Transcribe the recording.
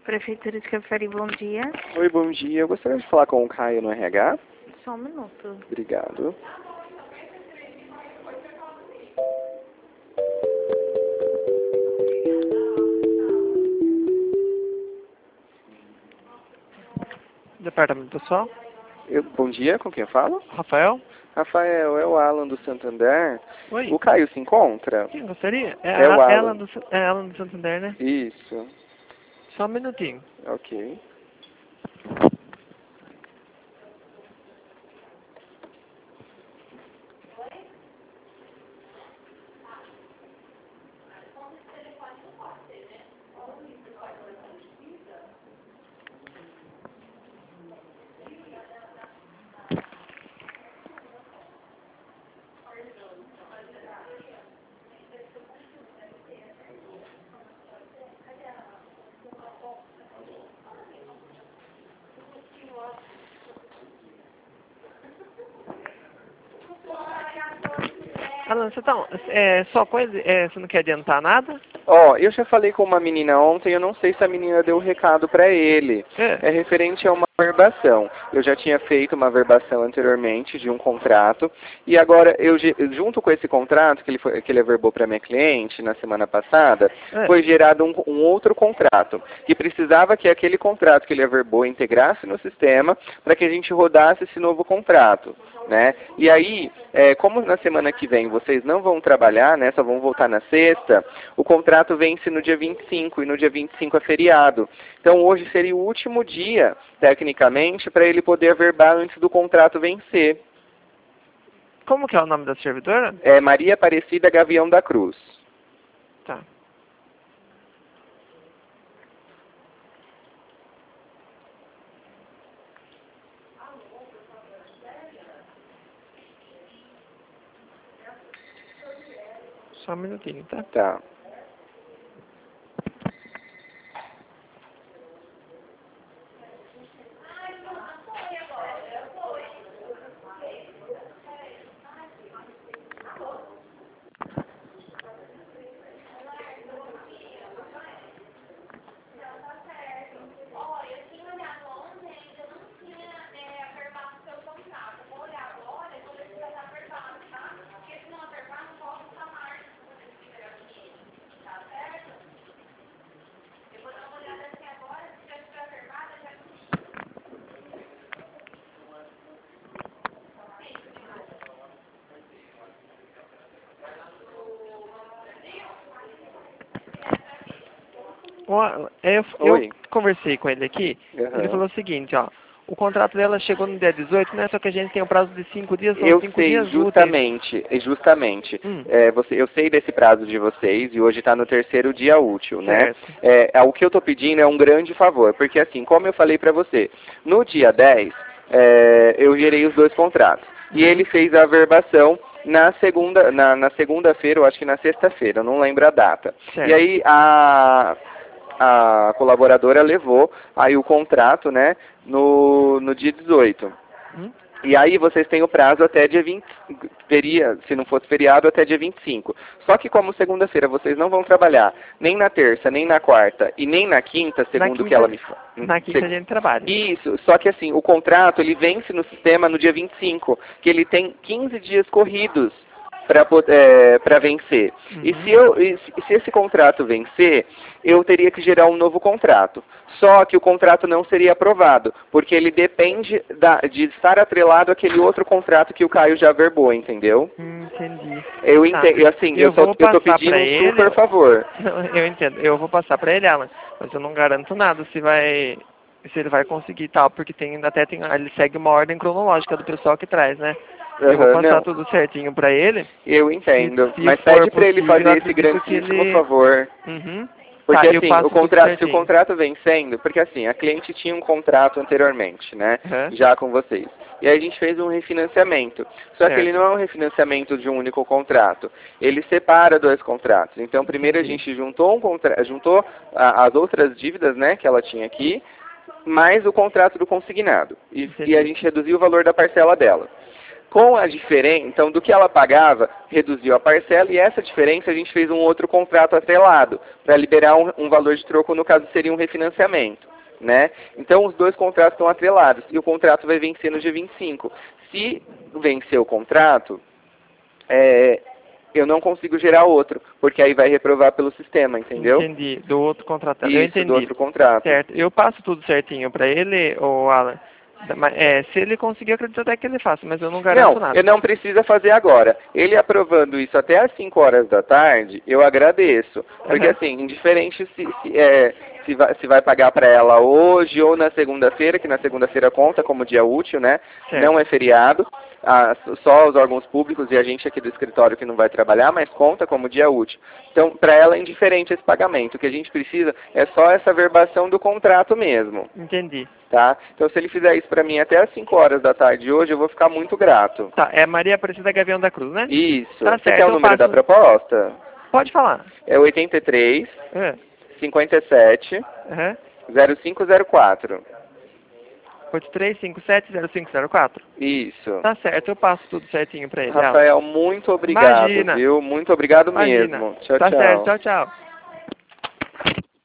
Prefeitura de Capari, bom dia. Oi, bom dia. Eu gostaria de falar com o Caio no RH. Só um minuto. Obrigado. Departamento pessoal. Bom dia, com quem eu falo? Rafael. Rafael, é o Alan do Santander. Oi. O Caio se encontra? Quem gostaria? É o Alan. Ela do Santander, né? Isso. Só um minutinho. Ok. Alan, você tá. Só coisa. Você não quer adiantar nada? Eu já falei com uma menina ontem, eu não sei se a menina deu o recado para ele. É referente a uma verbação. Eu já tinha feito uma verbação anteriormente de um contrato, e agora, junto com esse contrato que ele averbou para minha cliente na semana passada, foi gerado um outro contrato, que precisava que aquele contrato que ele averbou integrasse no sistema para que a gente rodasse esse novo contrato, né? E aí, como na semana que vem vocês não vão trabalhar, né, só vão voltar na sexta, o contrato vence no dia 25 e no dia 25 é feriado. Então hoje seria o último dia, tecnicamente, para ele poder averbar antes do contrato vencer. Como que é o nome da servidora? É Maria Aparecida Gavião da Cruz. Tá. Só um minutinho, tá? Tá. Eu conversei com ele aqui, ele falou o seguinte, ó, o contrato dela chegou no dia 18, né, só que a gente tem um prazo de 5 dias, são 5 dias justamente, úteis. justamente. Eu sei desse prazo de vocês e hoje está no terceiro dia útil, né? O que eu estou pedindo é um grande favor, porque assim, como eu falei para você, no dia 10, eu gerei os dois contratos e ele fez a averbação na segunda-feira, eu acho que na sexta-feira, eu não lembro a data. Certo. E aí a colaboradora levou aí o contrato, né, no dia 18. E aí vocês têm o prazo até dia 20, se não fosse feriado, até dia 25. Só que como segunda-feira vocês não vão trabalhar nem na terça, nem na quarta e nem na quinta, segundo o que ela me falou. Na quinta a gente trabalha. Isso, só que assim, o contrato ele vence no sistema no dia 25, que ele tem 15 dias corridos para vencer. E se esse contrato vencer, eu teria que gerar um novo contrato. Só que o contrato não seria aprovado, porque ele depende de estar atrelado àquele outro contrato que o Caio já averbou, entendeu? Entendi. Eu entendo, assim, eu tô pedindo um super favor. Eu entendo, eu vou passar para ele, Alan, mas eu não garanto nada se ele vai conseguir tal, porque ele segue uma ordem cronológica do pessoal que traz, né? Eu vou passar tudo certinho pra ele. Eu entendo, mas pede pra ele fazer esse grandíssimo favor. Porque assim, se o contrato vencendo, porque assim, a cliente tinha um contrato anteriormente, né? Já com vocês. E aí a gente fez um refinanciamento. Só que ele não é um refinanciamento de um único contrato. Ele separa dois contratos. Então primeiro a gente juntou as outras dívidas, né, que ela tinha aqui, mais o contrato do consignado. E a gente reduziu o valor da parcela dela. Com a diferença, então, do que ela pagava, reduziu a parcela e essa diferença a gente fez um outro contrato atrelado para liberar um valor de troco, no caso seria um refinanciamento, né? Então, os dois contratos estão atrelados e o contrato vai vencer no dia 25. Se vencer o contrato, eu não consigo gerar outro, porque aí vai reprovar pelo sistema, entendeu? Entendi, do outro contrato. Isso, Eu entendi. do outro contrato. Certo, eu passo tudo certinho para ele, ô Alan. Se ele conseguir, eu acredito até que ele faça, mas eu não garanto nada. Não, não precisa fazer agora. Ele aprovando isso até às 5 horas da tarde, eu agradeço. Porque assim, indiferente se vai pagar para ela hoje ou na segunda-feira, que na segunda-feira conta como dia útil, né? Certo. Não é feriado. Só os órgãos públicos e a gente aqui do escritório que não vai trabalhar, mas conta como dia útil. Então, para ela é indiferente esse pagamento. O que a gente precisa é só essa verbação do contrato mesmo. Entendi. Tá? Então, se ele fizer isso para mim até às 5 horas da tarde hoje, eu vou ficar muito grato. Tá, é Maria Aparecida Gavião da Cruz, né? Isso. Tá Você certo, quer o número da proposta? Pode falar. É 83 57 0504. 83570504? Isso. Tá certo, eu passo tudo certinho pra ele. Rafael, muito obrigado, Imagina. viu? Muito obrigado Imagina. mesmo. Tchau, tá tchau. certo, tchau, tchau.